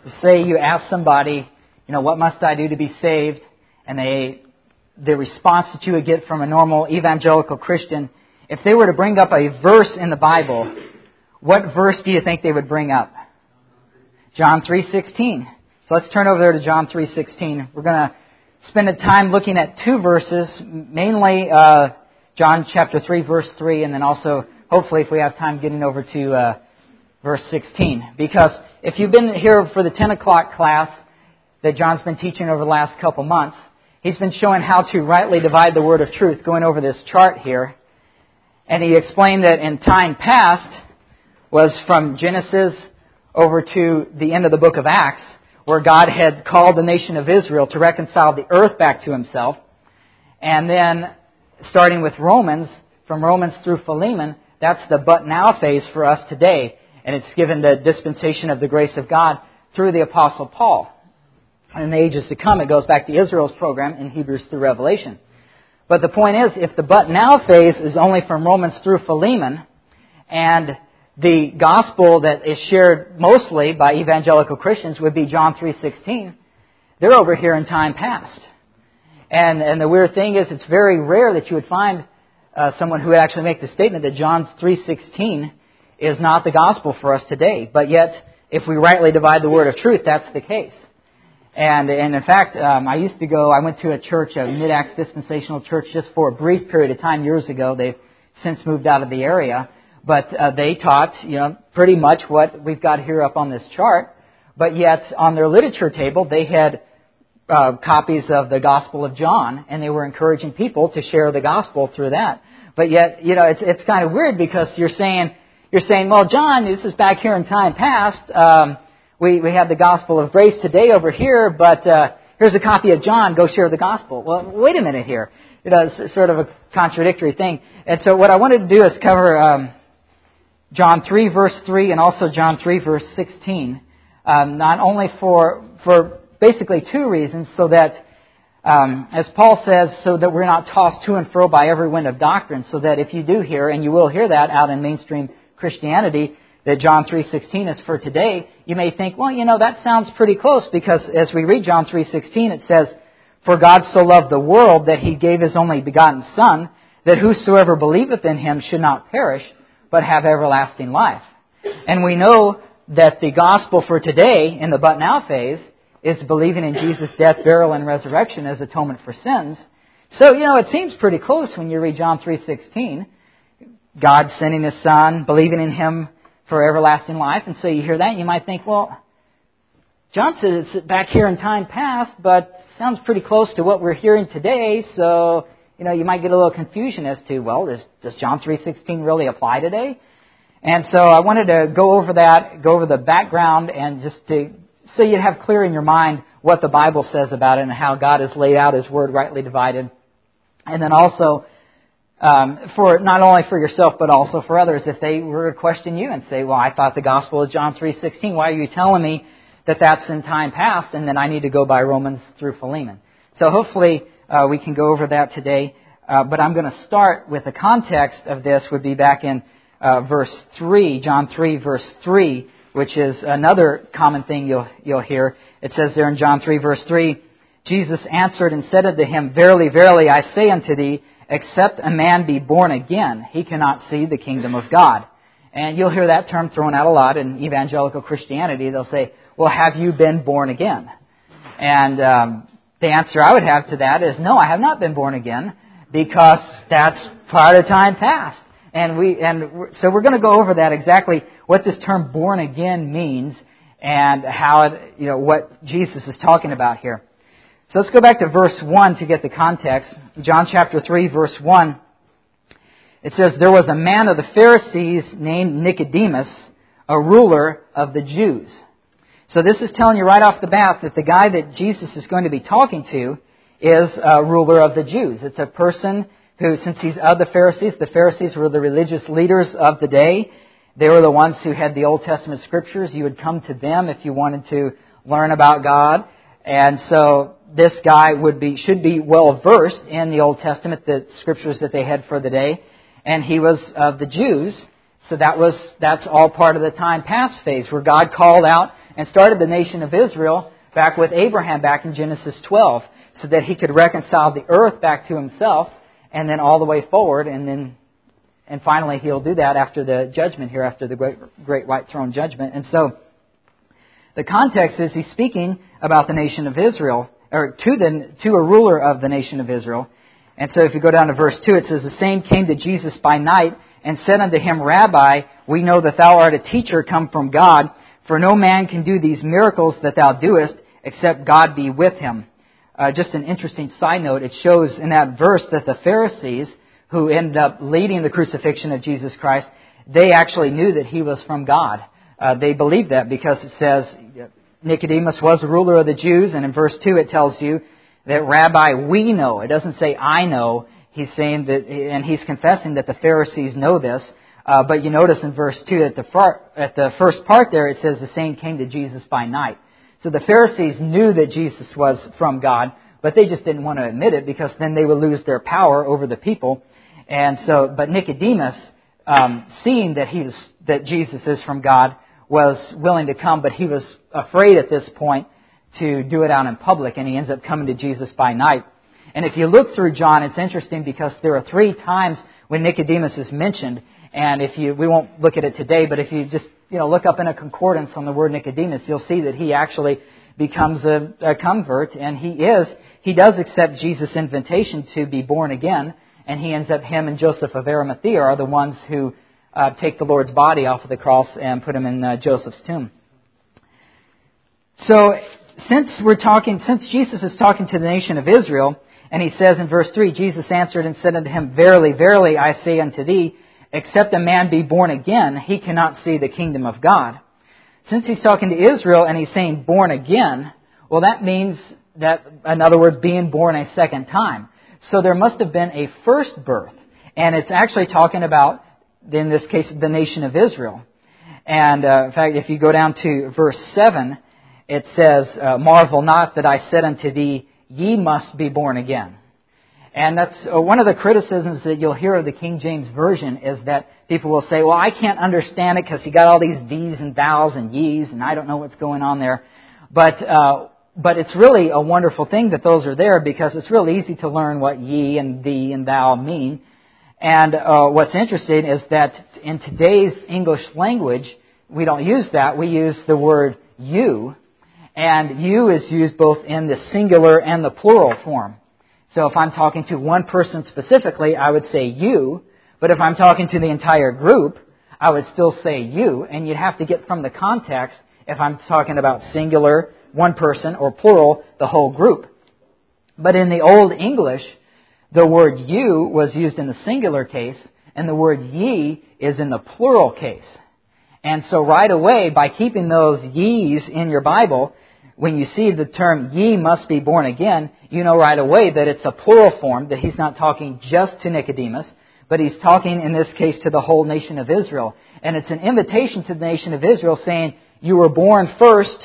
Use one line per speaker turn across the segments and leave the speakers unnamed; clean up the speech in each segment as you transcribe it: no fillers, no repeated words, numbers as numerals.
Say you ask somebody, what must I do to be saved? And the response that you would get from a normal evangelical Christian, if they were to bring up a verse in the Bible, what verse do you think they would bring up? John 3:16. So let's turn over there to John 3:16. We're going to spend a time looking at two verses, mainly John chapter 3, verse 3, and then also, hopefully, if we have time, getting over to verse 16. Because if you've been here for the 10 o'clock class that John's been teaching over the last couple months, he's been showing how to rightly divide the word of truth, going over this chart here. And he explained that in time past was from Genesis over to the end of the book of Acts, where God had called the nation of Israel to reconcile the earth back to Himself. And then, starting with Romans, from Romans through Philemon, that's the but now phase for us today. And it's given the dispensation of the grace of God through the Apostle Paul. And in the ages to come, it goes back to Israel's program in Hebrews through Revelation. But the point is, if the but now phase is only from Romans through Philemon, and the gospel that is shared mostly by evangelical Christians would be John 3:16, they're over here in time past. And the weird thing is, it's very rare that you would find someone who would actually make the statement that John 3:16 is not the gospel for us today. But yet, if we rightly divide the word of truth, that's the case. And in fact, I went to a church, a Mid-Acts dispensational church, just for a brief period of time years ago. They've since moved out of the area. But they taught, pretty much what we've got here up on this chart. But yet, on their literature table, they had copies of the Gospel of John, and they were encouraging people to share the gospel through that. But yet, it's kind of weird because you're saying, well, John, this is back here in time past. We have the gospel of grace today over here, but here's a copy of John. Go share the gospel. Well, wait a minute here. It's sort of a contradictory thing. And so what I wanted to do is cover John 3, verse 3, and also John 3, verse 16. Not only for basically two reasons, so that, as Paul says, so that we're not tossed to and fro by every wind of doctrine, so that if you do hear, and you will hear that out in mainstream Christianity, that John 3:16 is for today, you may think, well, that sounds pretty close, because as we read John 3:16, it says, "For God so loved the world that He gave His only begotten Son, that whosoever believeth in Him should not perish, but have everlasting life." And we know that the gospel for today, in the but now phase, is believing in Jesus' death, burial, and resurrection as atonement for sins. So, it seems pretty close when you read John 3:16. God sending His Son, believing in Him for everlasting life. And so you hear that and you might think, well, John says it's back here in time past, but sounds pretty close to what we're hearing today. So, you might get a little confusion as to, well, does John 3:16 really apply today? And so I wanted to go over that, go over the background, and just so you have clear in your mind what the Bible says about it and how God has laid out His Word rightly divided. And then also, for not only for yourself but also for others, if they were to question you and say, well, I thought the gospel is John 3:16, why are you telling me that that's in time past and then I need to go by Romans through Philemon? So hopefully we can go over that today, but I'm going to start with the context of this would be back in verse 3, John 3, verse 3, which is another common thing you'll hear. It says there in John 3, verse 3, "Jesus answered and said unto him, Verily, verily, I say unto thee, except a man be born again, he cannot see the kingdom of God." And you'll hear that term thrown out a lot in evangelical Christianity. They'll say, well, have you been born again? And the answer I would have to that is, no, I have not been born again, because that's part of time past. So we're going to go over that exactly, what this term born again means, and how what Jesus is talking about here. So let's go back to verse 1 to get the context. John chapter 3, verse 1. It says, "There was a man of the Pharisees named Nicodemus, a ruler of the Jews." So this is telling you right off the bat that the guy that Jesus is going to be talking to is a ruler of the Jews. It's a person who, since he's of the Pharisees were the religious leaders of the day. They were the ones who had the Old Testament Scriptures. You would come to them if you wanted to learn about God. And so this guy should be well versed in the Old Testament, the Scriptures that they had for the day. And he was of the Jews. So that's all part of the time past phase, where God called out and started the nation of Israel back with Abraham back in Genesis 12, so that he could reconcile the earth back to himself, and then all the way forward, and finally he'll do that after the judgment here, after the great white throne judgment. And so the context is he's speaking about the nation of Israel, or to a ruler of the nation of Israel. And so if you go down to verse 2, it says, "The same came to Jesus by night, and said unto him, Rabbi, we know that thou art a teacher come from God, for no man can do these miracles that thou doest, except God be with him." Just an interesting side note, it shows in that verse that the Pharisees, who ended up leading the crucifixion of Jesus Christ, they actually knew that he was from God. They believed that because it says Nicodemus was a ruler of the Jews, and in verse 2 it tells you that, Rabbi, we know. It doesn't say I know. He's saying that, and he's confessing that the Pharisees know this. But you notice in verse 2 at the first part there, it says the same came to Jesus by night. So the Pharisees knew that Jesus was from God, but they just didn't want to admit it because then they would lose their power over the people. And so, but Nicodemus, seeing that Jesus is from God, was willing to come, but he was afraid at this point to do it out in public, and he ends up coming to Jesus by night. And if you look through John, it's interesting because there are 3 times when Nicodemus is mentioned, and we won't look at it today, but if you just look up in a concordance on the word Nicodemus, you'll see that he actually becomes a convert, and he does accept Jesus' invitation to be born again, and him and Joseph of Arimathea are the ones who take the Lord's body off of the cross and put him in Joseph's tomb. So, since Jesus is talking to the nation of Israel, and he says in verse 3, Jesus answered and said unto him, Verily, verily, I say unto thee, except a man be born again, he cannot see the kingdom of God. Since he's talking to Israel and he's saying born again, well, that means that, in other words, being born a second time. So there must have been a first birth. And it's actually talking about, in this case, the nation of Israel. And in fact, if you go down to verse 7, it says, Marvel not that I said unto thee, ye must be born again. And that's one of the criticisms that you'll hear of the King James Version is that people will say, well, I can't understand it because you got all these these and thous and ye's, and I don't know what's going on there. But it's really a wonderful thing that those are there because it's real easy to learn what ye and thee and thou mean. And what's interesting is that in today's English language, we don't use that. We use the word you. And you is used both in the singular and the plural form. So if I'm talking to one person specifically, I would say you. But if I'm talking to the entire group, I would still say you. And you'd have to get from the context if I'm talking about singular, one person, or plural, the whole group. But in the Old English, the word you was used in the singular case, and the word ye is in the plural case. And so right away, by keeping those ye's in your Bible, when you see the term ye must be born again, you know right away that it's a plural form, that he's not talking just to Nicodemus, but he's talking in this case to the whole nation of Israel. And it's an invitation to the nation of Israel saying, you were born first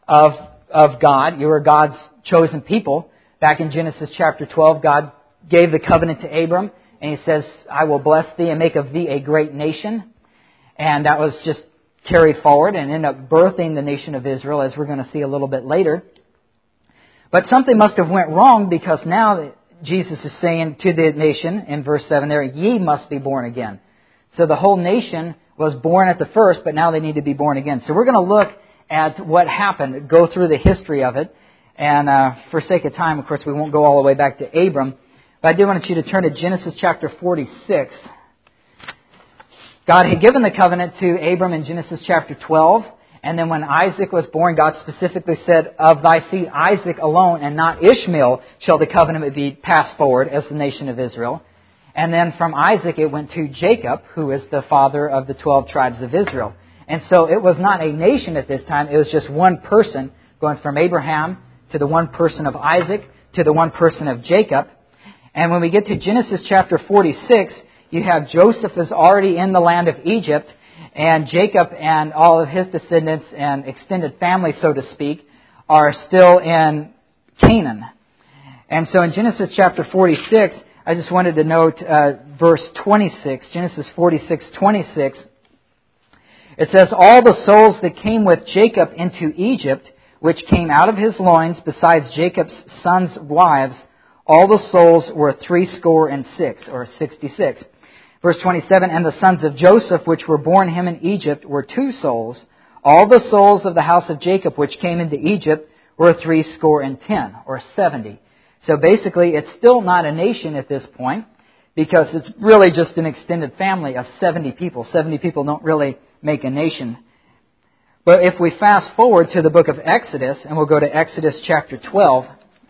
of God, you were God's chosen people. Back in Genesis chapter 12, God gave the covenant to Abram, and he says, I will bless thee and make of thee a great nation. And that was just carried forward and ended up birthing the nation of Israel, as we're going to see a little bit later. But something must have went wrong because now Jesus is saying to the nation in verse 7 there, ye must be born again. So the whole nation was born at the first, but now they need to be born again. So we're going to look at what happened, go through the history of it. And for sake of time, of course, we won't go all the way back to Abram. But I do want you to turn to Genesis chapter 46. God had given the covenant to Abram in Genesis chapter 12. And then when Isaac was born, God specifically said, of thy seed Isaac alone and not Ishmael shall the covenant be passed forward as the nation of Israel. And then from Isaac it went to Jacob, who is the father of the 12 tribes of Israel. And so it was not a nation at this time. It was just one person going from Abraham to the one person of Isaac to the one person of Jacob. And when we get to Genesis chapter 46, you have Joseph is already in the land of Egypt, and Jacob and all of his descendants and extended family, so to speak, are still in Canaan. And so in Genesis chapter 46, I just wanted to note verse 26, Genesis 46:26. It says, all the souls that came with Jacob into Egypt, which came out of his loins, besides Jacob's sons' wives, all the souls were 66, or 66. Verse 27, and the sons of Joseph, which were born him in Egypt, were 2 souls. All the souls of the house of Jacob, which came into Egypt, were 70, or 70. So basically, it's still not a nation at this point, because it's really just an extended family of 70 people. 70 people don't really make a nation. But if we fast forward to the book of Exodus, and we'll go to Exodus chapter 12,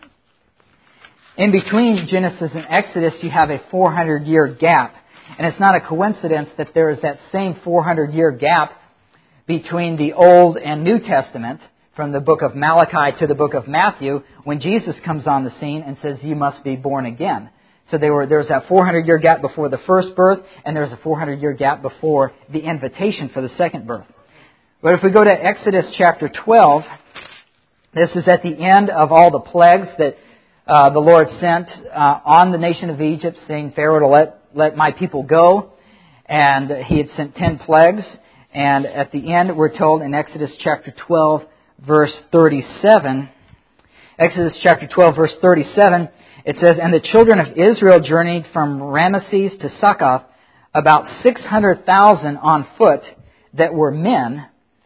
in between Genesis and Exodus, you have a 400-year gap. And it's not a coincidence that there is that same 400-year gap between the Old and New Testament, from the book of Malachi to the book of Matthew, when Jesus comes on the scene and says, you must be born again. So there's that 400-year gap before the first birth, and there's a 400-year gap before the invitation for the second birth. But if we go to Exodus chapter 12, this is at the end of all the plagues that the Lord sent on the nation of Egypt, saying, Pharaoh, to let my people go. And He had sent 10 plagues. And at the end, we're told in Exodus chapter 12, verse 37, Exodus chapter 12, verse 37, it says, and the children of Israel journeyed from Ramesses to Succoth, about 600,000 on foot that were men,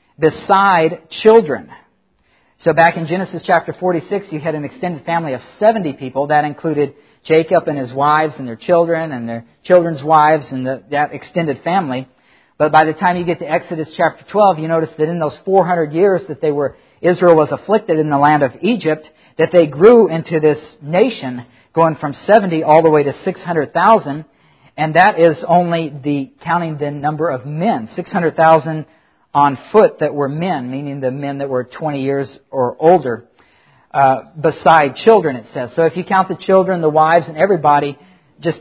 beside children. So back in Genesis chapter 46, you had an extended family of 70 people. That included Jacob and his wives and their children and their children's wives and that extended family. But by the time you get to Exodus chapter 12, you notice that in those 400 years that Israel was afflicted in the land of Egypt, that they grew into this nation, going from 70 all the way to 600,000. And that is only counting the number of men, 600,000 on foot that were men, meaning the men that were 20 years or older, beside children, it says. So if you count the children, the wives, and everybody, just,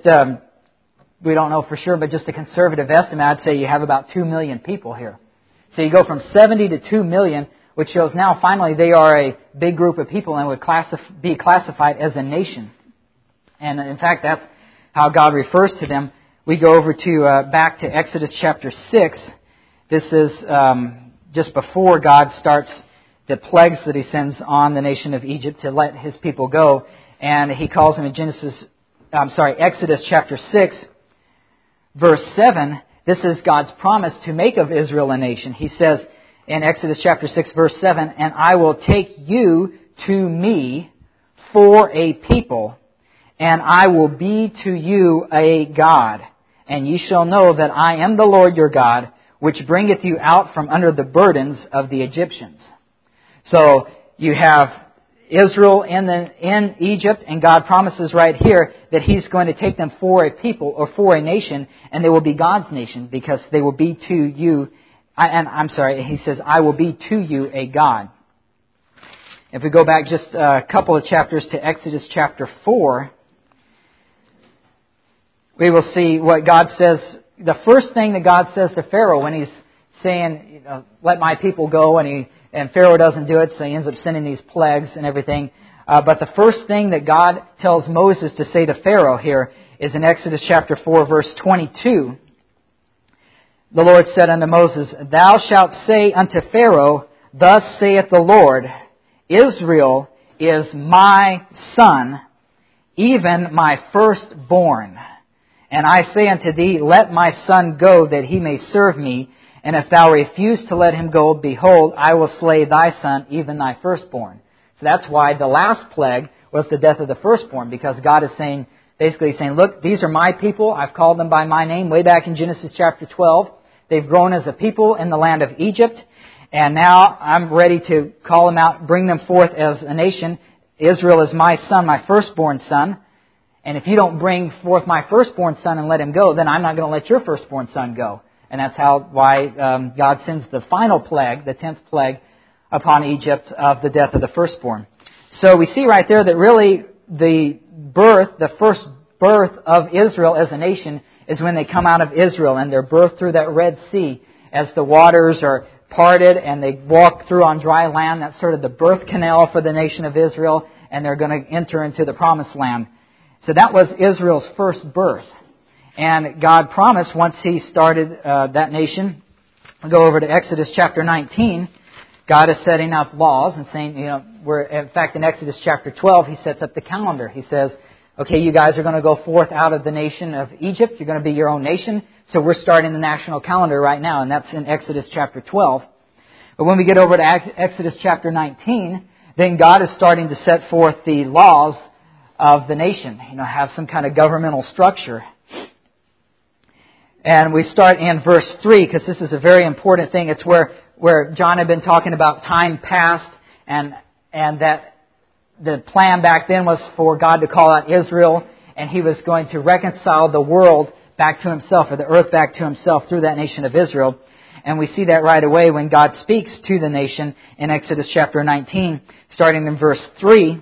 we don't know for sure, but just a conservative estimate, I'd say you have about 2 million people here. So you go from 70 to 2 million, which shows now finally they are a big group of people and would be classified as a nation. And in fact, that's how God refers to them. We go over to back to Exodus chapter 6. This is just before God starts the plagues that He sends on the nation of Egypt to let His people go. And He calls them in Exodus chapter 6, verse 7, this is God's promise to make of Israel a nation. He says in Exodus chapter 6, verse 7, and I will take you to me for a people, and I will be to you a God. And ye shall know that I am the Lord your God, which bringeth you out from under the burdens of the Egyptians. So you have Israel in Egypt, and God promises right here that He's going to take them for a people or for a nation, and they will be God's nation because they will be to you. He says, I will be to you a God. If we go back just a couple of chapters to Exodus chapter 4, we will see what God says. The first thing that God says to Pharaoh when He's saying, let my people go, and Pharaoh doesn't do it, so he ends up sending these plagues and everything. But the first thing that God tells Moses to say to Pharaoh here is in Exodus chapter 4, verse 22. The Lord said unto Moses, thou shalt say unto Pharaoh, thus saith the Lord, Israel is my son, even my firstborn. And I say unto thee, let my son go, that he may serve me. And if thou refuse to let him go, behold, I will slay thy son, even thy firstborn. So that's why the last plague was the death of the firstborn, because God is basically saying, look, these are my people. I've called them by my name way back in Genesis chapter 12. They've grown as a people in the land of Egypt. And now I'm ready to call them out, bring them forth as a nation. Israel is my son, my firstborn son. And if you don't bring forth my firstborn son and let him go, then I'm not going to let your firstborn son go. And that's why God sends the final plague, the 10th plague, upon Egypt of the death of the firstborn. So we see right there that really the first birth of Israel as a nation is when they come out of Israel and they're birthed through that Red Sea as the waters are parted and they walk through on dry land. That's sort of the birth canal for the nation of Israel, and they're going to enter into the promised land. So that was Israel's first birth. And God promised once He started that nation we go over to Exodus chapter 19, God is setting up laws and saying, in fact, in Exodus chapter 12, He sets up the calendar. He says, okay, you guys are going to go forth out of the nation of Egypt. You're going to be your own nation. So we're starting the national calendar right now, and that's in Exodus chapter 12. But when we get over to Exodus chapter 19, then God is starting to set forth the laws of the nation, have some kind of governmental structure. And we start in verse 3, because this is a very important thing. It's where John had been talking about time past, and that the plan back then was for God to call out Israel, and He was going to reconcile the world back to Himself, or the earth back to Himself through that nation of Israel. And we see that right away when God speaks to the nation in Exodus chapter 19, starting in verse 3.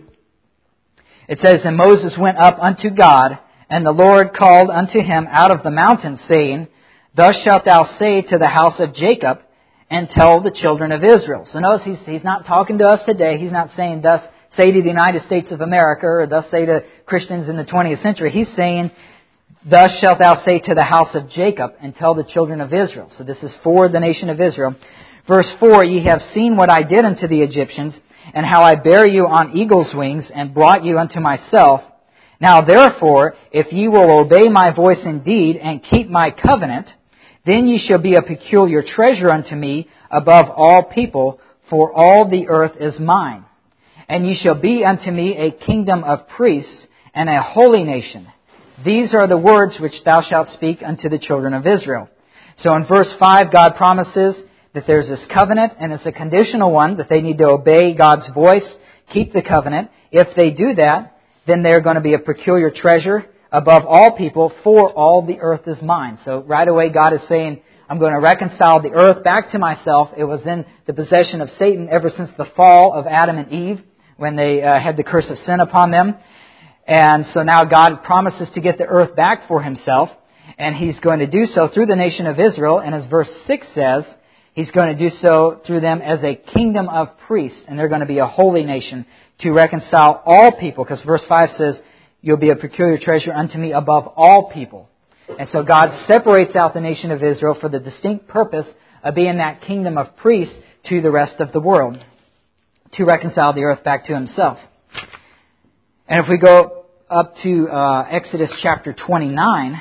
It says, And Moses went up unto God, and the Lord called unto him out of the mountain, saying, Thus shalt thou say to the house of Jacob, and tell the children of Israel. So notice he's not talking to us today. He's not saying, thus say to the United States of America, or thus say to Christians in the 20th century. He's saying, Thus shalt thou say to the house of Jacob, and tell the children of Israel. So this is for the nation of Israel. Verse 4, Ye have seen what I did unto the Egyptians, and how I bare you on eagle's wings, and brought you unto myself. Now therefore, if ye will obey my voice indeed, and keep my covenant, then ye shall be a peculiar treasure unto me above all people, for all the earth is mine. And ye shall be unto me a kingdom of priests, and a holy nation. These are the words which thou shalt speak unto the children of Israel. So in verse 5, God promises that there's this covenant, and it's a conditional one, that they need to obey God's voice, keep the covenant. If they do that, then they're going to be a peculiar treasure above all people, for all the earth is mine. So right away God is saying, I'm going to reconcile the earth back to myself. It was in the possession of Satan ever since the fall of Adam and Eve, when they had the curse of sin upon them. And so now God promises to get the earth back for Himself, and He's going to do so through the nation of Israel. And as verse 6 says, He's going to do so through them as a kingdom of priests, and they're going to be a holy nation to reconcile all people. Because verse 5 says, You'll be a peculiar treasure unto me above all people. And so God separates out the nation of Israel for the distinct purpose of being that kingdom of priests to the rest of the world, to reconcile the earth back to Himself. And if we go up to Exodus chapter 29,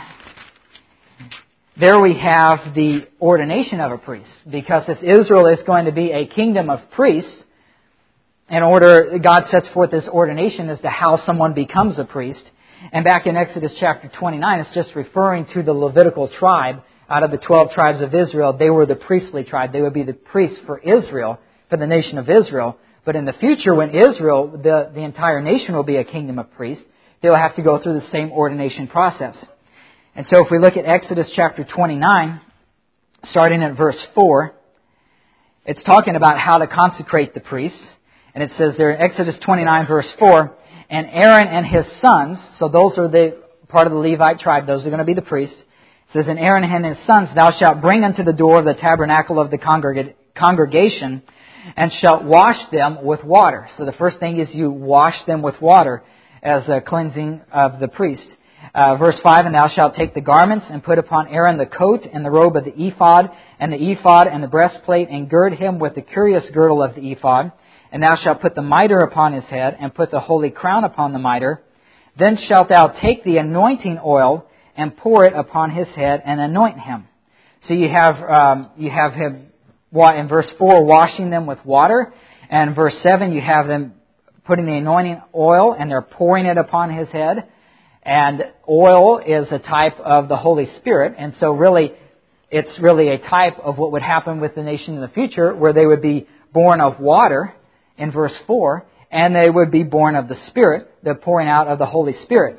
there we have the ordination of a priest. Because if Israel is going to be a kingdom of priests, God sets forth this ordination as to how someone becomes a priest. And back in Exodus chapter 29, it's just referring to the Levitical tribe. Out of the 12 tribes of Israel, they were the priestly tribe. They would be the priests for Israel, for the nation of Israel. But in the future, when Israel, the entire nation will be a kingdom of priests, they'll have to go through the same ordination process. And so if we look at Exodus chapter 29, starting at verse 4, it's talking about how to consecrate the priests. And it says there in Exodus 29 verse 4, And Aaron and his sons, so those are the part of the Levite tribe, those are going to be the priests. It says, And Aaron and his sons thou shalt bring unto the door of the tabernacle of the congregation, and shalt wash them with water. So the first thing is you wash them with water as a cleansing of the priest. Verse 5, And thou shalt take the garments, and put upon Aaron the coat, and the robe of the ephod, and the breastplate, and gird him with the curious girdle of the ephod. And thou shalt put the mitre upon his head, and put the holy crown upon the mitre. Then shalt thou take the anointing oil, and pour it upon his head, and anoint him. So you have him, in verse 4, washing them with water. And in verse 7, you have them putting the anointing oil, and they're pouring it upon his head. And oil is a type of the Holy Spirit. And so really, it's really a type of what would happen with the nation in the future, where they would be born of water, in verse 4, and they would be born of the Spirit, the pouring out of the Holy Spirit.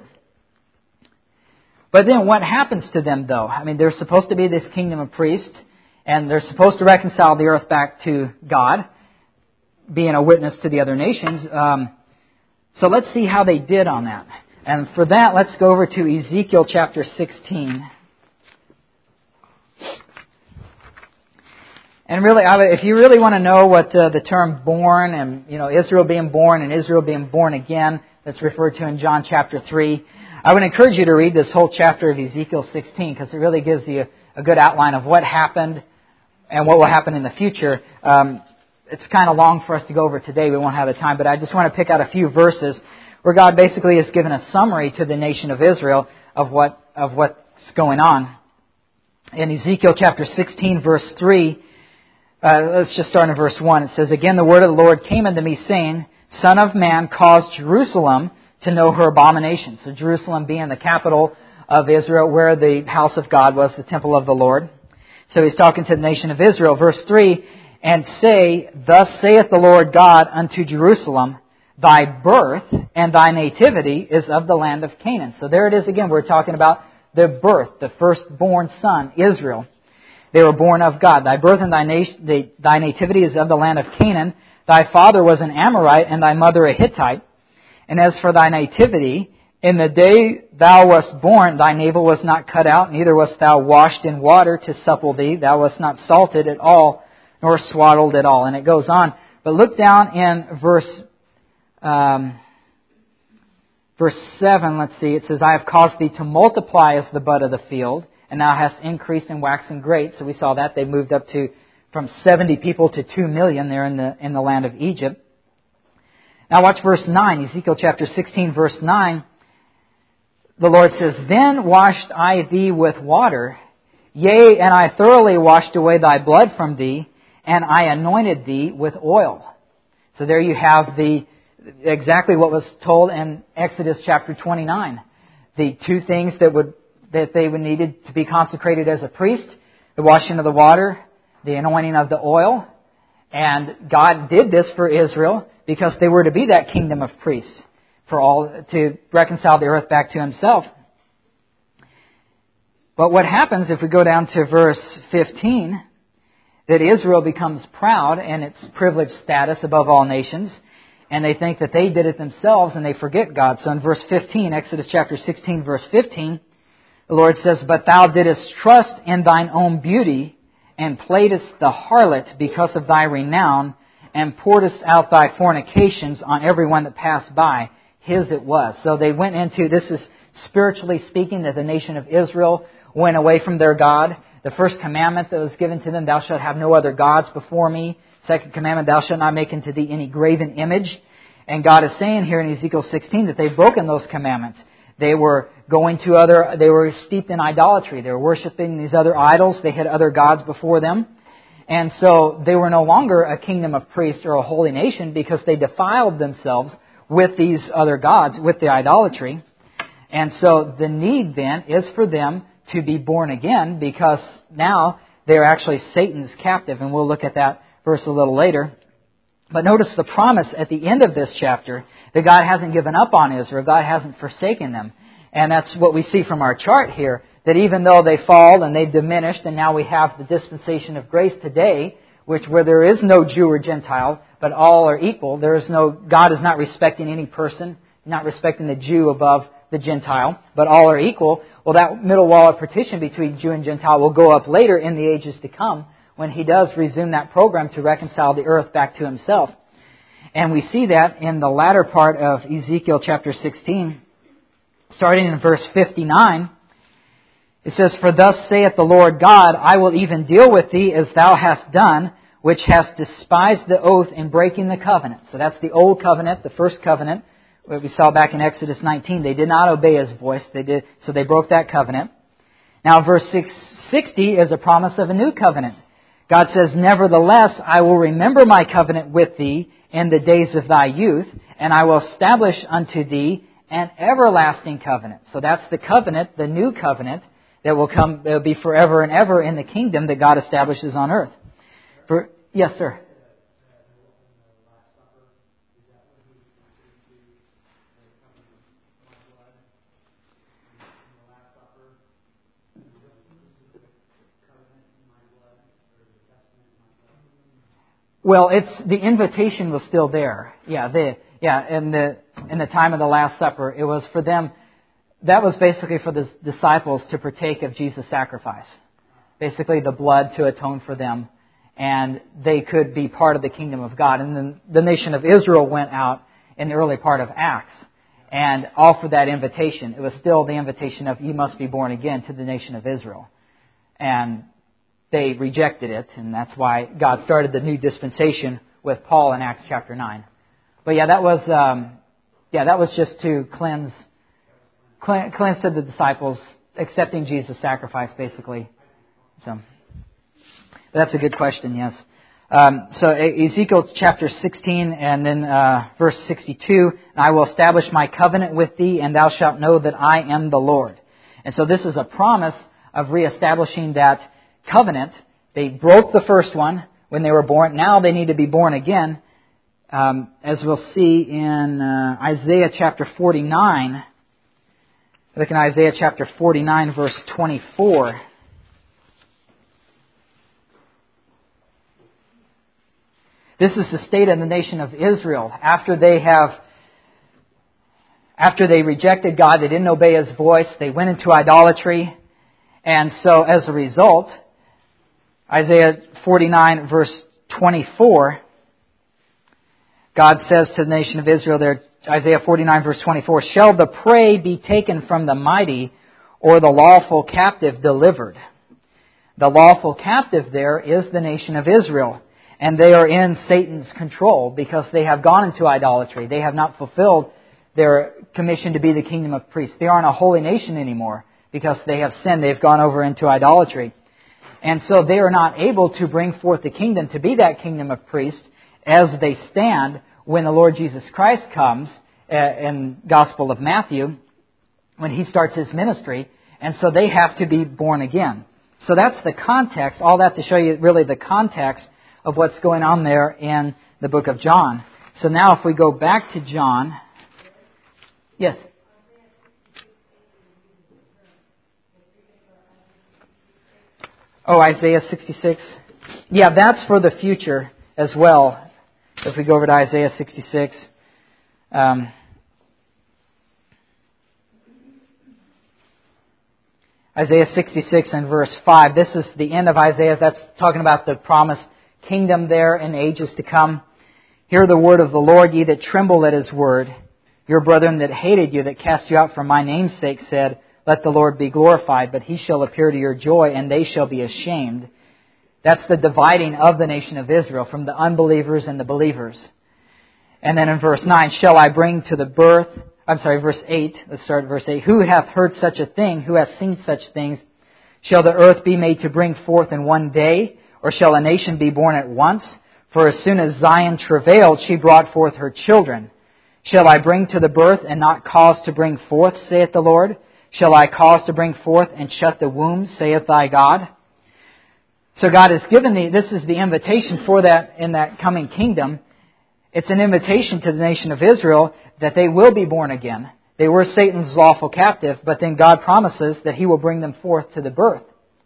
But then what happens to them, though? I mean, they're supposed to be this kingdom of priests, and they're supposed to reconcile the earth back to God, being a witness to the other nations. So let's see how they did on that. And for that, let's go over to Ezekiel chapter 16. And really, if you really want to know what the term born and, Israel being born and Israel being born again, that's referred to in John chapter 3, I would encourage you to read this whole chapter of Ezekiel 16, because it really gives you a good outline of what happened and what will happen in the future. It's kind of long for us to go over today. We won't have the time, but I just want to pick out a few verses where God basically has given a summary to the nation of Israel of what's going on. In Ezekiel chapter 16, verse 3, let's just start in verse 1. It says, "Again the word of the Lord came unto me, saying, Son of man, cause Jerusalem to know her abominations." So Jerusalem being the capital of Israel, where the house of God was, the temple of the Lord. So he's talking to the nation of Israel. Verse 3, "And say, Thus saith the Lord God unto Jerusalem, Thy birth and thy nativity is of the land of Canaan." So there it is again. We're talking about the birth, the firstborn son, Israel. They were born of God. "Thy birth and thy nativity is of the land of Canaan. Thy father was an Amorite, and thy mother a Hittite. And as for thy nativity, in the day thou wast born, thy navel was not cut out, neither wast thou washed in water to supple thee. Thou wast not salted at all, nor swaddled at all." And it goes on. But look down in verse 7, let's see. It says, "I have caused thee to multiply as the bud of the field, and thou hast increased and waxen great." So we saw that. They moved up from 70 people to 2 million there in the land of Egypt. Now watch verse 9. Ezekiel chapter 16, verse 9. The Lord says, "Then washed I thee with water, yea, and I thoroughly washed away thy blood from thee, and I anointed thee with oil." So there you have exactly what was told in Exodus chapter 29. The two things that they would needed to be consecrated as a priest: the washing of the water, the anointing of the oil. And God did this for Israel because they were to be that kingdom of priests to reconcile the earth back to Himself. But what happens if we go down to verse 15, that Israel becomes proud in its privileged status above all nations, and they think that they did it themselves, and they forget God. So in verse 15, Exodus chapter 16, verse 15, the Lord says, "But thou didst trust in thine own beauty, and playedst the harlot because of thy renown, and pouredst out thy fornications on every one that passed by. His it was." So they went into, this is spiritually speaking, that the nation of Israel went away from their God. The first commandment that was given to them, "Thou shalt have no other gods before me." Second commandment, "Thou shalt not make unto thee any graven image." And God is saying here in Ezekiel 16 that they've broken those commandments. They were they were steeped in idolatry. They were worshiping these other idols. They had other gods before them. And so they were no longer a kingdom of priests or a holy nation because they defiled themselves with these other gods, with the idolatry. And so the need then is for them to be born again, because now they're actually Satan's captive. And we'll look at that verse a little later. But notice the promise at the end of this chapter that God hasn't given up on Israel. God hasn't forsaken them. And that's what we see from our chart here, that even though they fall and they've diminished, and now we have the dispensation of grace today, where there is no Jew or Gentile, but all are equal. God is not respecting any person, not respecting the Jew above the Gentile, but all are equal. Well, that middle wall of partition between Jew and Gentile will go up later in the ages to come, when He does resume that program to reconcile the earth back to Himself. And we see that in the latter part of Ezekiel chapter 16, starting in verse 59. It says, "For thus saith the Lord God, I will even deal with thee as thou hast done, which hast despised the oath in breaking the covenant." So that's the old covenant, the first covenant, what we saw back in Exodus 19. They did not obey His voice, so they broke that covenant. Now verse 60 is a promise of a new covenant. God says, "Nevertheless, I will remember my covenant with thee in the days of thy youth, and I will establish unto thee an everlasting covenant." So that's the covenant, the new covenant, that will be forever and ever in the kingdom that God establishes on earth. Yes, sir. Well, the invitation was still there. In the time of the Last Supper, it was for them. That was basically for the disciples to partake of Jesus' sacrifice. Basically, the blood to atone for them, and they could be part of the kingdom of God. And then the nation of Israel went out in the early part of Acts and offered that invitation. It was still the invitation of, "You must be born again," to the nation of Israel. And they rejected it, and that's why God started the new dispensation with Paul in Acts chapter 9. But that was just to cleanse to the disciples, accepting Jesus' sacrifice, basically. So that's a good question, yes. So Ezekiel chapter 16 and then verse 62, I will establish my covenant with thee, and thou shalt know that I am the Lord. And so this is a promise of reestablishing that covenant. They broke the first one when they were born. Now they need to be born again. As we'll see in Isaiah chapter 49. Look in Isaiah chapter 49, verse 24. This is the state of the nation of Israel. After they rejected God, they didn't obey His voice, they went into idolatry. And so as a result, Isaiah 49, verse 24, God says to the nation of Israel there, Isaiah 49, verse 24, shall the prey be taken from the mighty, or the lawful captive delivered? The lawful captive there is the nation of Israel. And they are in Satan's control because they have gone into idolatry. They have not fulfilled their commission to be the kingdom of priests. They aren't a holy nation anymore because they have sinned. They've gone over into idolatry. And so they are not able to bring forth the kingdom to be that kingdom of priests as they stand when the Lord Jesus Christ comes in Gospel of Matthew, when He starts His ministry. And so they have to be born again. So that's the context. All that to show you really the context of what's going on there in the book of John. So now if we go back to John. Yes? Oh, Isaiah 66. Yeah, that's for the future as well. If we go over to Isaiah 66. Isaiah 66 and verse 5. This is the end of Isaiah. That's talking about the promised kingdom there in ages to come. Hear the word of the Lord, ye that tremble at His word. Your brethren that hated you, that cast you out for my name's sake, said, let the Lord be glorified, but He shall appear to your joy, and they shall be ashamed. That's the dividing of the nation of Israel from the unbelievers and the believers. And then in verse 9, shall I bring to the birth, verse 8, let's start at verse 8. Who hath heard such a thing? Who hath seen such things? Shall the earth be made to bring forth in one day? Or shall a nation be born at once? For as soon as Zion travailed, she brought forth her children. Shall I bring to the birth and not cause to bring forth, saith the Lord? Shall I cause to bring forth and shut the womb, saith thy God? So God has given this is the invitation for that in that coming kingdom. It's an invitation to the nation of Israel that they will be born again. They were Satan's lawful captive, but then God promises that He will bring them forth to the birth.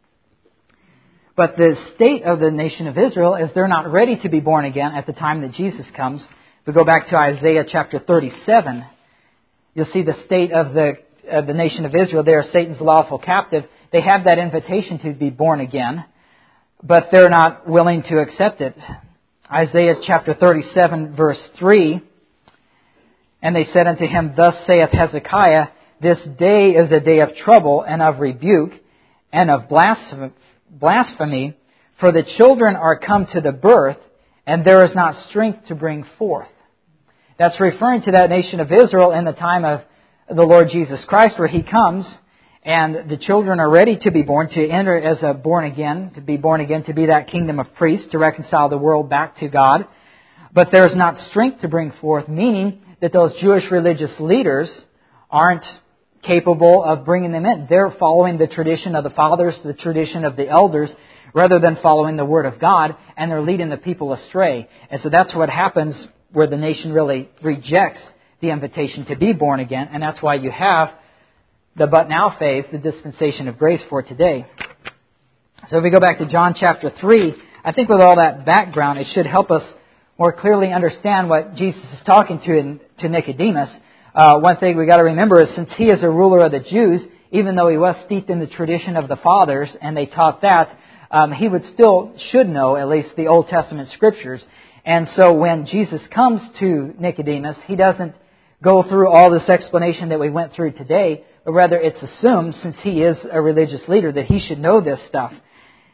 But the state of the nation of Israel is they're not ready to be born again at the time that Jesus comes. If we go back to Isaiah chapter 37, you'll see the state of the nation of Israel. They are Satan's lawful captive. They have that invitation to be born again, but they're not willing to accept it. Isaiah chapter 37, verse 3, and they said unto him, thus saith Hezekiah, this day is a day of trouble and of rebuke and of blasphemy, for the children are come to the birth, and there is not strength to bring forth. That's referring to that nation of Israel in the time of the Lord Jesus Christ, where He comes, and the children are ready to be born, to enter as a born again, to be born again, to be that kingdom of priests, to reconcile the world back to God. But there is not strength to bring forth, meaning that those Jewish religious leaders aren't capable of bringing them in. They're following the tradition of the fathers, the tradition of the elders, rather than following the Word of God, and they're leading the people astray. And so that's what happens where the nation really rejects the invitation to be born again, and that's why you have the but now phase, the dispensation of grace for today. So if we go back to John chapter 3, I think with all that background, it should help us more clearly understand what Jesus is talking to Nicodemus. One thing we got to remember is since he is a ruler of the Jews, even though he was steeped in the tradition of the fathers and they taught that, he should know at least the Old Testament scriptures. And so when Jesus comes to Nicodemus, He doesn't go through all this explanation that we went through today, but rather it's assumed, since he is a religious leader, that he should know this stuff.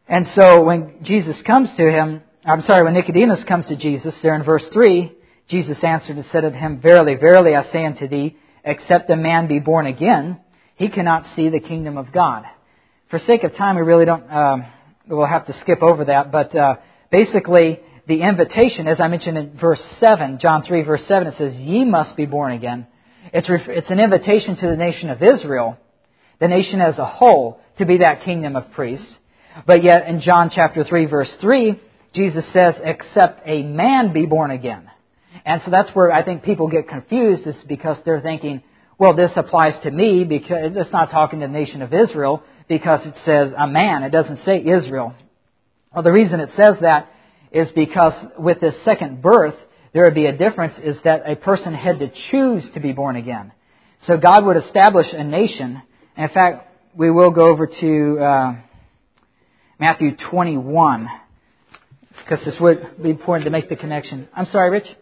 And so when when Nicodemus comes to Jesus, there in verse 3, Jesus answered and said unto him, Verily, verily, I say unto thee, except a man be born again, he cannot see the kingdom of God. For sake of time, we really don't, we'll have to skip over that, but basically, the invitation, as I mentioned in verse 7, John 3, verse 7, it says, Ye must be born again. It's an invitation to the nation of Israel, the nation as a whole, to be that kingdom of priests. But yet in John chapter 3, verse 3, Jesus says, except a man be born again. And so that's where I think people get confused, is because they're thinking, well, this applies to me because it's not talking to the nation of Israel because it says a man. It doesn't say Israel. Well, the reason it says that is because with this second birth, there would be a difference, is that a person had to choose to be born again. So God would establish a nation. And in fact, we will go over to Matthew 21, because this would be important to make the connection. I'm sorry, Rich?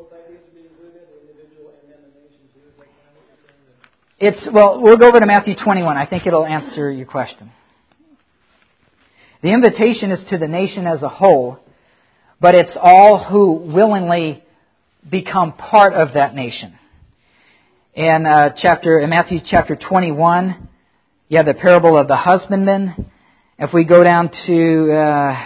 We'll go over to Matthew 21. I think it'll answer your question. The invitation is to the nation as a whole, but it's all who willingly become part of that nation. In Matthew chapter 21, you have the parable of the husbandman. If we go down to,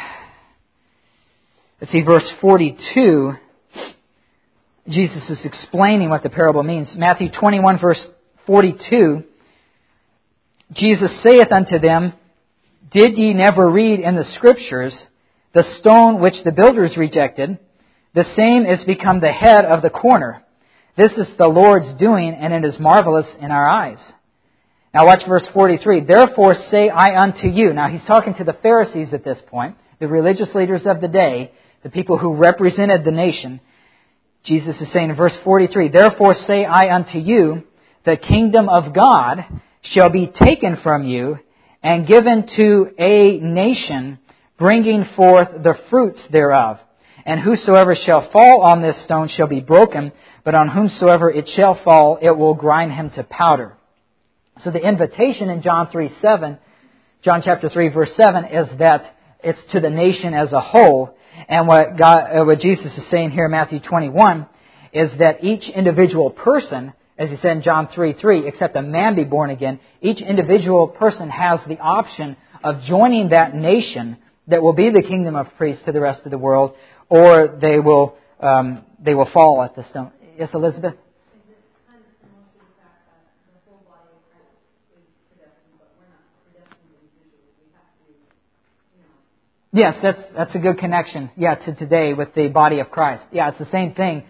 verse 42, Jesus is explaining what the parable means. Matthew 21, verse 42, Jesus saith unto them, Did ye never read in the Scriptures, the stone which the builders rejected, the same is become the head of the corner. This is the Lord's doing, and it is marvelous in our eyes. Now watch verse 43. Therefore say I unto you. Now he's talking to the Pharisees at this point, the religious leaders of the day, the people who represented the nation. Jesus is saying in verse 43, Therefore say I unto you, the kingdom of God shall be taken from you and given to a nation, bringing forth the fruits thereof. And whosoever shall fall on this stone shall be broken, but on whomsoever it shall fall, it will grind him to powder. So the invitation in John chapter 3, verse 7, is that it's to the nation as a whole. And what Jesus is saying here in Matthew 21 is that each individual person, as he said in John 3:3, except a man be born again, each individual person has the option of joining that nation that will be the kingdom of priests to the rest of the world, or they will fall at the stone. Yes, Elizabeth? Yes, that's a good connection. Yeah, to today with the body of Christ. Yeah, it's the same thing.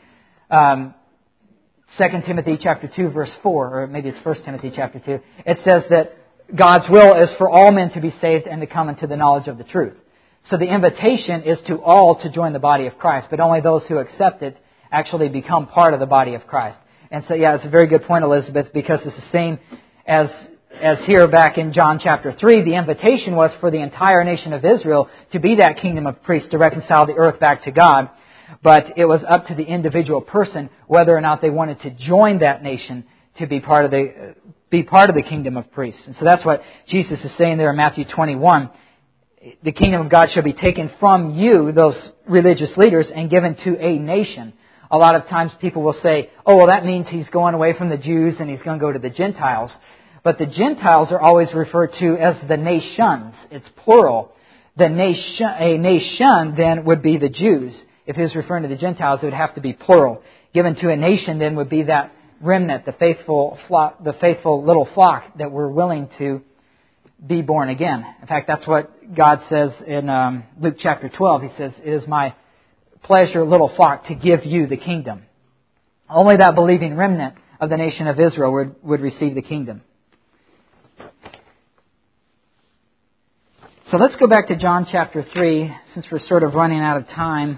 2 Timothy chapter 2, verse 4, or maybe it's 1 Timothy chapter 2. It says that God's will is for all men to be saved and to come into the knowledge of the truth. So the invitation is to all to join the body of Christ, but only those who accept it actually become part of the body of Christ. And so, yeah, it's a very good point, Elizabeth, because it's the same as here back in John chapter 3. The invitation was for the entire nation of Israel to be that kingdom of priests, to reconcile the earth back to God. But it was up to the individual person whether or not they wanted to join that nation to be part of the kingdom of priests. And so that's what Jesus is saying there in Matthew 21. The kingdom of God shall be taken from you, those religious leaders, and given to a nation. A lot of times people will say, oh, well, that means he's going away from the Jews and he's going to go to the Gentiles. But the Gentiles are always referred to as the nations. It's plural. A nation then would be the Jews. If he was referring to the Gentiles, it would have to be plural. Given to a nation then would be that remnant, the faithful little flock that were willing to be born again. In fact, that's what God says in Luke chapter 12. He says, it is my pleasure, little flock, to give you the kingdom. Only that believing remnant of the nation of Israel would receive the kingdom. So let's go back to John chapter 3, since we're sort of running out of time.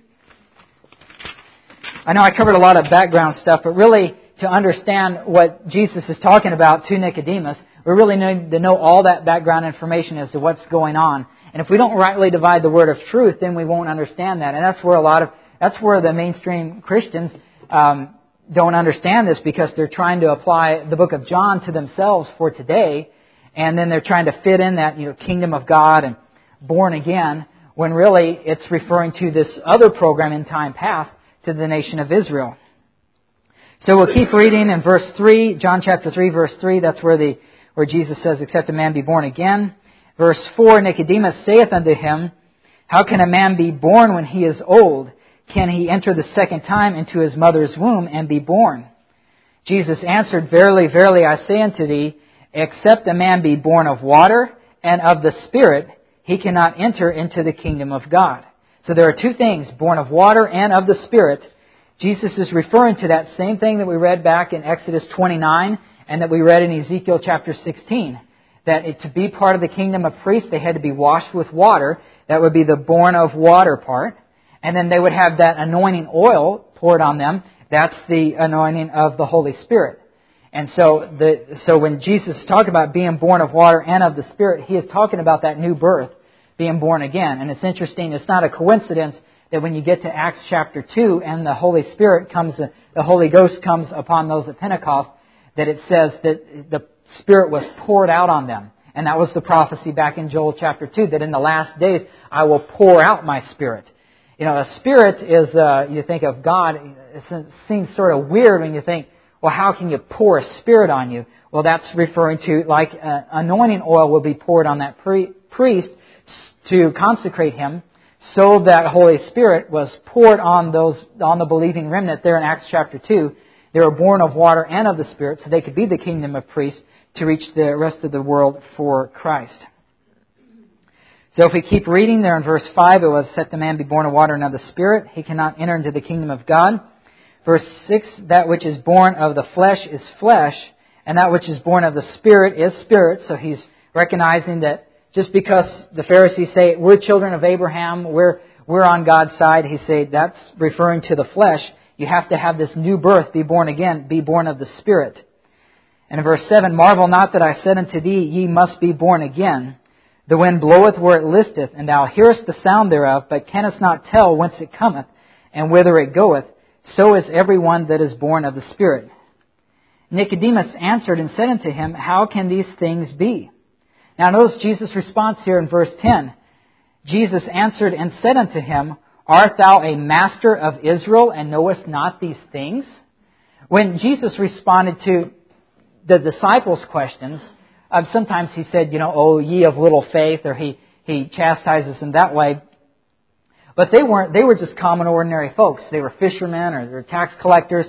I know I covered a lot of background stuff, but really to understand what Jesus is talking about to Nicodemus, we really need to know all that background information as to what's going on. And if we don't rightly divide the word of truth, then we won't understand that. And that's where the mainstream Christians don't understand this, because they're trying to apply the book of John to themselves for today, and then they're trying to fit in that kingdom of God and born again, when really it's referring to this other program in time past to the nation of Israel. So we'll keep reading in verse 3, John chapter 3, verse 3, that's where Jesus says, except a man be born again. Verse 4, Nicodemus saith unto him, how can a man be born when he is old? Can he enter the second time into his mother's womb and be born? Jesus answered, verily, verily, I say unto thee, except a man be born of water and of the Spirit, he cannot enter into the kingdom of God. So there are two things, born of water and of the Spirit. Jesus is referring to that same thing that we read back in Exodus 29 and that we read in Ezekiel chapter 16. That to be part of the kingdom of priests, they had to be washed with water. That would be the born of water part. And then they would have that anointing oil poured on them. That's the anointing of the Holy Spirit. And so when Jesus is talking about being born of water and of the Spirit, He is talking about that new birth, being born again. And it's interesting, it's not a coincidence that when you get to Acts chapter 2 and the Holy Ghost comes upon those at Pentecost, that it says that the Spirit was poured out on them. And that was the prophecy back in Joel chapter 2, that in the last days I will pour out my Spirit. You know, a Spirit is, you think of God, it seems sort of weird when you think, well, how can you pour a Spirit on you? Well, that's referring to, like, anointing oil will be poured on that priest to consecrate him, so that Holy Spirit was poured on the believing remnant there in Acts chapter 2. They were born of water and of the Spirit, so they could be the kingdom of priests to reach the rest of the world for Christ. So if we keep reading there in verse 5, it was, except the man be born of water and of the Spirit, he cannot enter into the kingdom of God. Verse 6, that which is born of the flesh is flesh, and that which is born of the Spirit is spirit. So he's recognizing that just because the Pharisees say, we're children of Abraham, we're on God's side, he said that's referring to the flesh. You have to have this new birth, be born again, be born of the Spirit. And in verse 7, marvel not that I said unto thee, ye must be born again. The wind bloweth where it listeth, and thou hearest the sound thereof, but canst not tell whence it cometh, and whither it goeth. So is every one that is born of the Spirit. Nicodemus answered and said unto him, how can these things be? Now notice Jesus' response here in verse 10. Jesus answered and said unto him, art thou a master of Israel, and knowest not these things? When Jesus responded to the disciples' questions, sometimes he said, oh, ye of little faith, or he chastises them that way. But they were just common, ordinary folks. They were fishermen or they were tax collectors.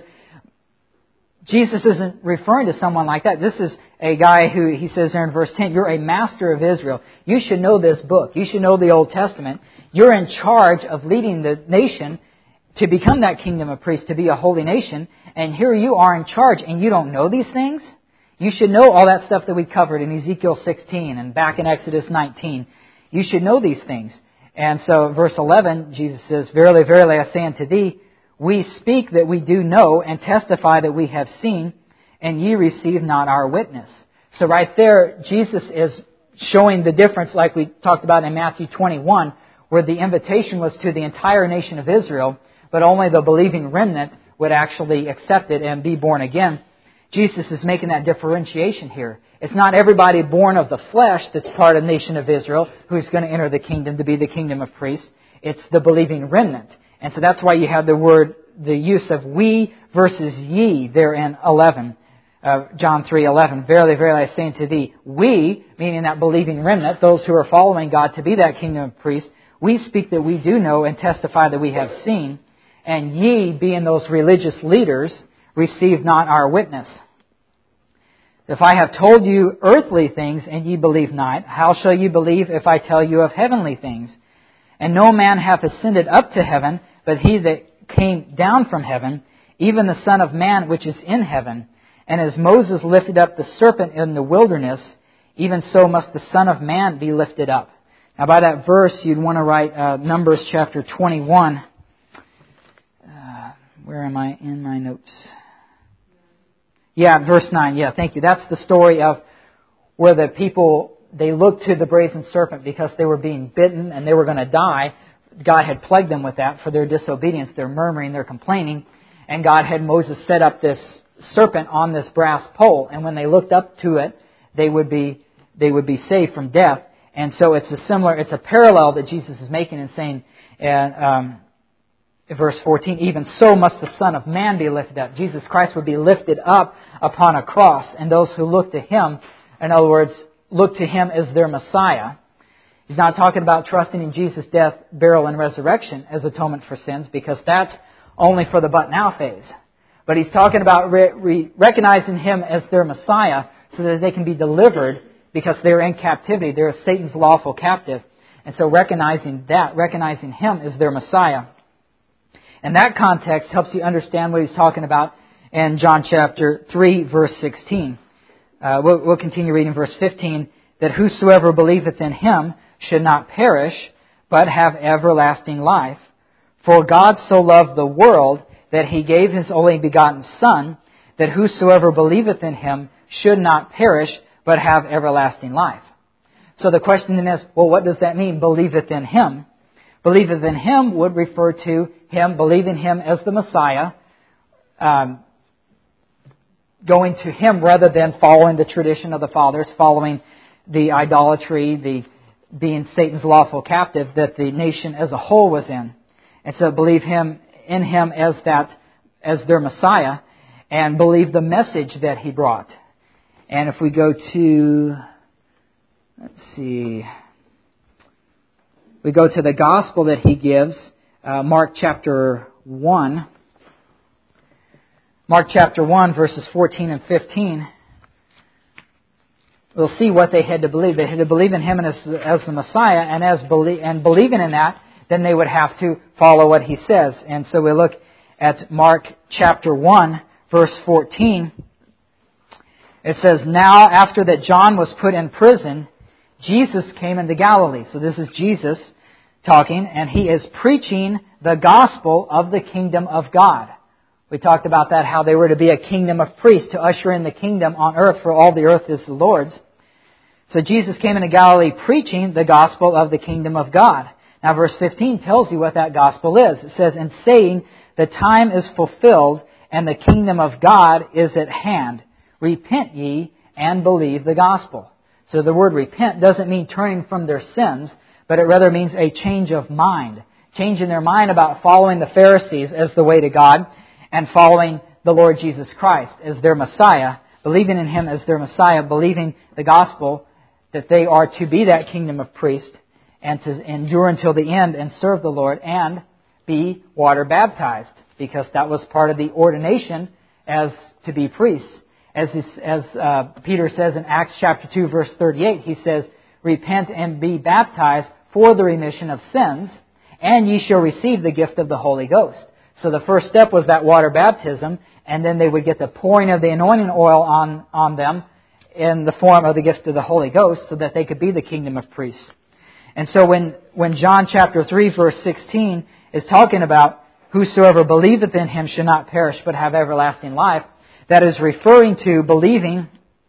Jesus isn't referring to someone like that. This is a guy who, he says there in verse 10, you're a master of Israel. You should know this book. You should know the Old Testament. You're in charge of leading the nation to become that kingdom of priests, to be a holy nation. And here you are in charge, and you don't know these things? You should know all that stuff that we covered in Ezekiel 16 and back in Exodus 19. You should know these things. And so verse 11, Jesus says, verily, verily, I say unto thee, we speak that we do know and testify that we have seen, and ye receive not our witness. So right there, Jesus is showing the difference like we talked about in Matthew 21, where the invitation was to the entire nation of Israel, but only the believing remnant would actually accept it and be born again. Jesus is making that differentiation here. It's not everybody born of the flesh that's part of the nation of Israel who's going to enter the kingdom to be the kingdom of priests. It's the believing remnant. And so that's why you have the use of we versus ye there in 11, John 3:11. Verily, verily, I say unto thee, we, meaning that believing remnant, those who are following God to be that kingdom of priests, we speak that we do know and testify that we have seen. And ye, being those religious leaders, receive not our witness. If I have told you earthly things and ye believe not, how shall ye believe if I tell you of heavenly things? And no man hath ascended up to heaven, but he that came down from heaven, even the Son of Man which is in heaven. And as Moses lifted up the serpent in the wilderness, even so must the Son of Man be lifted up. Now by that verse, you'd want to write Numbers chapter 21. Where am I in my notes? Yeah, verse 9. Yeah, thank you. That's the story of where the people, they looked to the brazen serpent because they were being bitten and they were going to die. God had plagued them with that for their disobedience, their murmuring, their complaining. And God had Moses set up this serpent on this brass pole. And when they looked up to it, they would be saved from death. And so it's a parallel that Jesus is making and saying, verse 14, even so must the Son of Man be lifted up. Jesus Christ would be lifted up upon a cross, and those who look to Him, in other words, look to Him as their Messiah. He's not talking about trusting in Jesus' death, burial, and resurrection as atonement for sins, because that's only for the but now phase. But He's talking about recognizing Him as their Messiah so that they can be delivered because they're in captivity. They're Satan's lawful captive. And so recognizing Him as their Messiah. And that context helps you understand what He's talking about in John chapter 3, verse 16. We'll continue reading verse 15. That whosoever believeth in Him should not perish, but have everlasting life. For God so loved the world that He gave His only begotten Son, that whosoever believeth in Him should not perish, but have everlasting life. So the question then is, well, what does that mean, believeth in Him? Believeth in Him would refer to Him, believing Him as the Messiah, going to Him rather than following the tradition of the fathers, following the idolatry, the being Satan's lawful captive that the nation as a whole was in. And so believe in Him as their Messiah, and believe the message that He brought. And if we go to, we go to the gospel that He gives, Mark chapter 1. Mark chapter 1, verses 14 and 15. We'll see what they had to believe. They had to believe in Him as the Messiah, and believing in that, then they would have to follow what He says. And so we look at Mark chapter 1, verse 14. It says, Now after that John was put in prison, Jesus came into Galilee. So this is Jesus talking, and He is preaching the gospel of the kingdom of God. We talked about that, how they were to be a kingdom of priests, to usher in the kingdom on earth, for all the earth is the Lord's. So Jesus came into Galilee preaching the gospel of the kingdom of God. Now verse 15 tells you what that gospel is. It says, And saying, the time is fulfilled, and the kingdom of God is at hand. Repent ye, and believe the gospel. So the word repent doesn't mean turning from their sins, but it rather means a change of mind. Changing their mind about following the Pharisees as the way to God, and following the Lord Jesus Christ as their Messiah, believing in Him as their Messiah, believing the gospel that they are to be that kingdom of priests and to endure until the end and serve the Lord and be water baptized, because that was part of the ordination as to be priests. As Peter says in Acts chapter 2, verse 38, he says, Repent and be baptized for the remission of sins, and ye shall receive the gift of the Holy Ghost. So the first step was that water baptism, and then they would get the pouring of the anointing oil on them in the form of the gift of the Holy Ghost, so that they could be the kingdom of priests. And so when John chapter 3, verse 16 is talking about whosoever believeth in Him should not perish but have everlasting life, that is referring to believing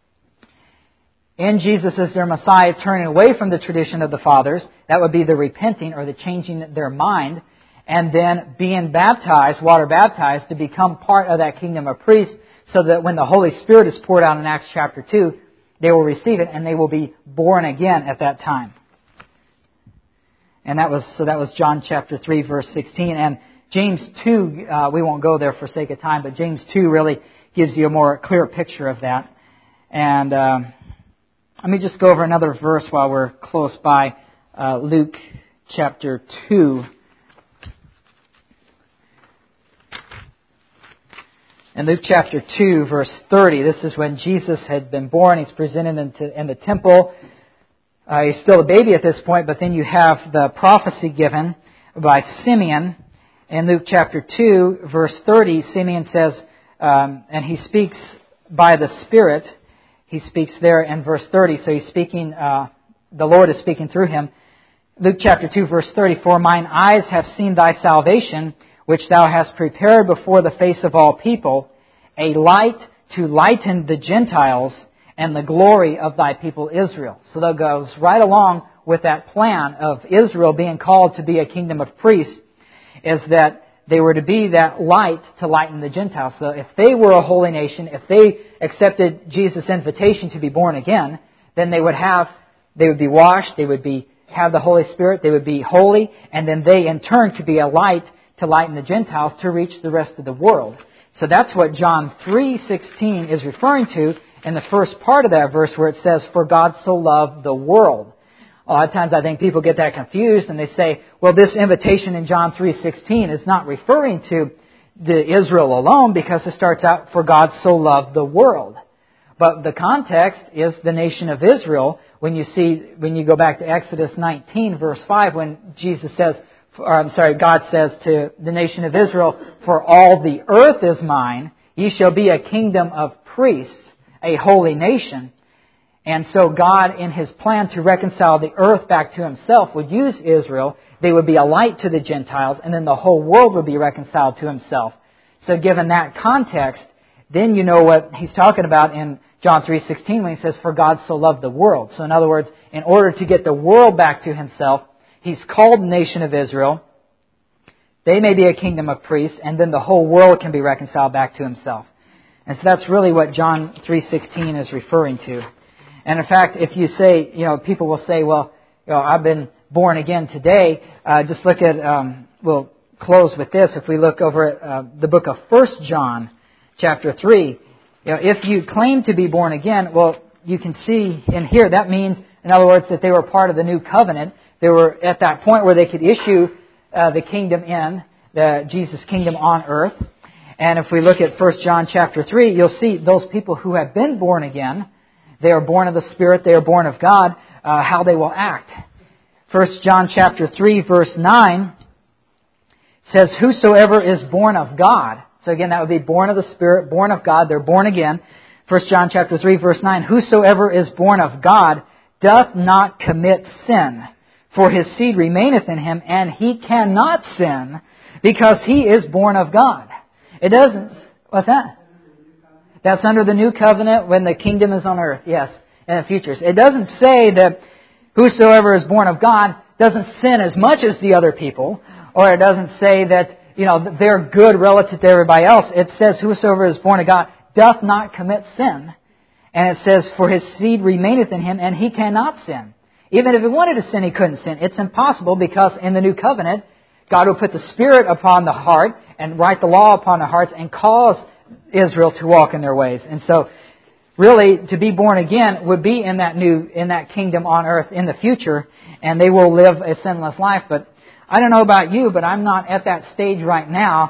in Jesus as their Messiah, turning away from the tradition of the fathers. That would be the repenting or the changing their mind, and then being baptized, water baptized, to become part of that kingdom of priests, so that when the Holy Spirit is poured out in Acts chapter 2, they will receive it and they will be born again at that time. And that was John chapter 3, verse 16. And James 2, we won't go there for sake of time, but James 2 really gives you a more clear picture of that. And let me just go over another verse while we're close by, Luke chapter 2. In Luke chapter 2, verse 30, this is when Jesus had been born. He's presented in the temple. He's still a baby at this point, but then you have the prophecy given by Simeon. In Luke chapter 2, verse 30, Simeon says, and he speaks by the Spirit. He speaks there in verse 30, so he's speaking, the Lord is speaking through him. Luke chapter 2, verse 30, For mine eyes have seen thy salvation, which thou hast prepared before the face of all people, a light to lighten the Gentiles and the glory of thy people Israel. So that goes right along with that plan of Israel being called to be a kingdom of priests, is that they were to be that light to lighten the Gentiles. So if they were a holy nation, if they accepted Jesus' invitation to be born again, then they would have They would be washed. They would have the Holy Spirit. They would be holy. And then they, in turn, could be a light to lighten the Gentiles to reach the rest of the world. So that's what John 3:16 is referring to in the first part of that verse where it says, "For God so loved the world." A lot of times I think people get that confused and they say, well, this invitation in John 3:16 is not referring to the Israel alone because it starts out, "For God so loved the world." But the context is the nation of Israel. When you go back to Exodus 19 verse 5, when God says to the nation of Israel, "For all the earth is mine, ye shall be a kingdom of priests, a holy nation." And so God, in His plan to reconcile the earth back to Himself, would use Israel. They would be a light to the Gentiles, and then the whole world would be reconciled to Himself. So given that context, then you know what He's talking about in John 3:16 when He says, "For God so loved the world." So in other words, in order to get the world back to Himself, He's called the nation of Israel. They may be a kingdom of priests, and then the whole world can be reconciled back to Himself. And so that's really what John 3:16 is referring to. And in fact, if you say, people will say, well, I've been born again today. Just look at, we'll close with this. If we look over at the book of 1 John, chapter 3, if you claim to be born again, well, you can see in here, that means, in other words, that they were part of the new covenant. They were at that point where they could issue the kingdom Jesus' kingdom on earth. And if we look at 1 John chapter 3, you'll see those people who have been born again, they are born of the Spirit, they are born of God, how they will act. 1 John chapter 3 verse 9 says, "Whosoever is born of God." So again, that would be born of the Spirit, born of God, they're born again. 1 John chapter 3 verse 9, "Whosoever is born of God doth not commit sin, for his seed remaineth in him, and he cannot sin, because he is born of God." It doesn't. What's that? That's under the new covenant when the kingdom is on earth. Yes, in the futures. It doesn't say that whosoever is born of God doesn't sin as much as the other people, or it doesn't say that they're good relative to everybody else. It says whosoever is born of God doth not commit sin, and it says for his seed remaineth in him, and he cannot sin. Even if he wanted to sin, he couldn't sin. It's impossible because in the new covenant, God will put the Spirit upon the heart and write the law upon the hearts and cause Israel to walk in their ways. And so, really, to be born again would be in that kingdom on earth in the future, and they will live a sinless life. But I don't know about you, but I'm not at that stage right now.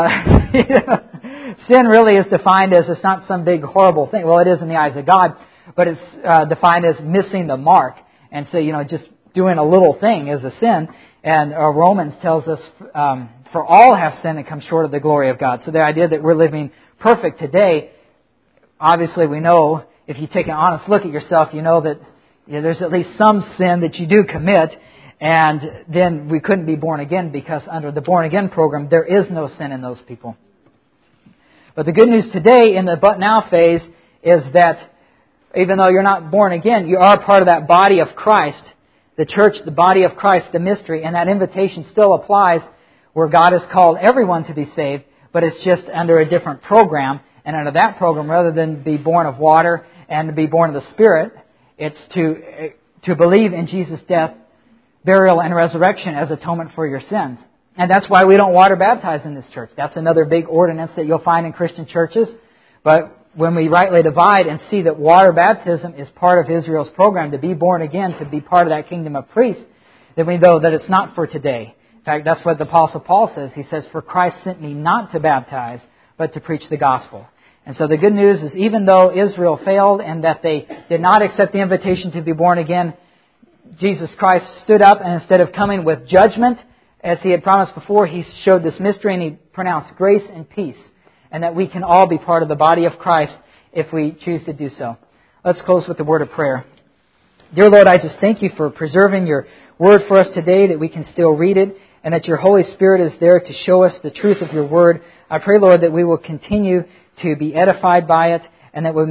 Sin really is defined as it's not some big horrible thing. Well, it is in the eyes of God, but it's defined as missing the mark. And so, just doing a little thing is a sin. And Romans tells us, for all have sinned and come short of the glory of God. So the idea that we're living perfect today, obviously we know, if you take an honest look at yourself, you know that there's at least some sin that you do commit, and then we couldn't be born again because under the born again program, there is no sin in those people. But the good news today in the but now phase is that even though you're not born again, you are part of that body of Christ, the church, the body of Christ, the mystery, and that invitation still applies where God has called everyone to be saved, but it's just under a different program. And under that program, rather than be born of water and to be born of the Spirit, it's to believe in Jesus' death, burial, and resurrection as atonement for your sins. And that's why we don't water baptize in this church. That's another big ordinance that you'll find in Christian churches. But when we rightly divide and see that water baptism is part of Israel's program to be born again, to be part of that kingdom of priests, then we know that it's not for today. In fact, that's what the Apostle Paul says. He says, "For Christ sent me not to baptize, but to preach the gospel." And so the good news is even though Israel failed and that they did not accept the invitation to be born again, Jesus Christ stood up, and instead of coming with judgment, as He had promised before, He showed this mystery and He pronounced grace and peace. And that we can all be part of the body of Christ if we choose to do so. Let's close with the word of prayer. Dear Lord, I just thank You for preserving Your word for us today, that we can still read it, and that Your Holy Spirit is there to show us the truth of Your word. I pray, Lord, that we will continue to be edified by it, and that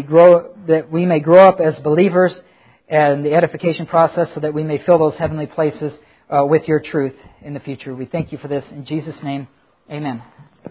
we may grow up as believers in the edification process, so that we may fill those heavenly places with Your truth in the future. We thank You for this. In Jesus' name, amen.